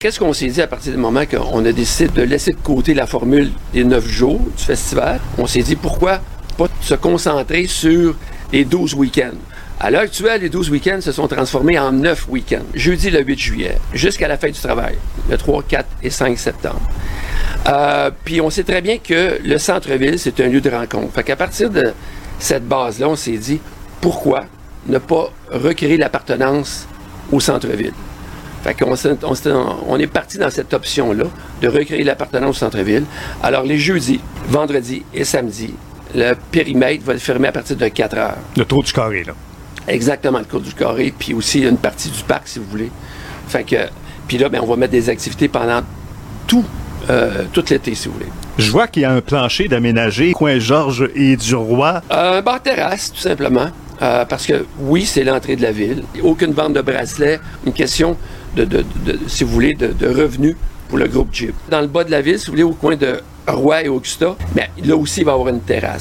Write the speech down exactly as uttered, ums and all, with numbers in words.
Qu'est-ce qu'on s'est dit à partir du moment qu'on a décidé de laisser de côté la formule des neuf jours du festival? On s'est dit pourquoi pas se concentrer sur les douze week-ends. À l'heure actuelle, les douze week-ends se sont transformés en neuf week-ends. Jeudi le huit juillet, jusqu'à la fin du travail, le trois, quatre et cinq septembre. Euh, puis on sait très bien que le centre-ville, c'est un lieu de rencontre. Fait qu'à partir de cette base-là, on s'est dit pourquoi ne pas recréer l'appartenance au centre-ville? Fait qu'on s'est, on, s'est, on est parti dans cette option-là de recréer l'appartenance au centre-ville. Alors, les jeudis, vendredis et samedis, le périmètre va être fermé à partir de quatre heures. Le Tour du Carré, là. Exactement, le Tour du Carré, puis aussi une partie du parc, si vous voulez. Fait que, puis là, ben, on va mettre des activités pendant tout, euh, tout l'été, si vous voulez. Je vois qu'il y a un plancher d'aménagé, coin Georges et du Roi. Euh, un bar terrasse, tout simplement. Euh, parce que, oui, c'est l'entrée de la ville. Aucune vente de bracelets. Une question de, de, de, de si vous voulez, de, de revenus pour le groupe Jeep. Dans le bas de la ville, si vous voulez, au coin de Roi et Augusta, bien, là aussi, il va y avoir une terrasse.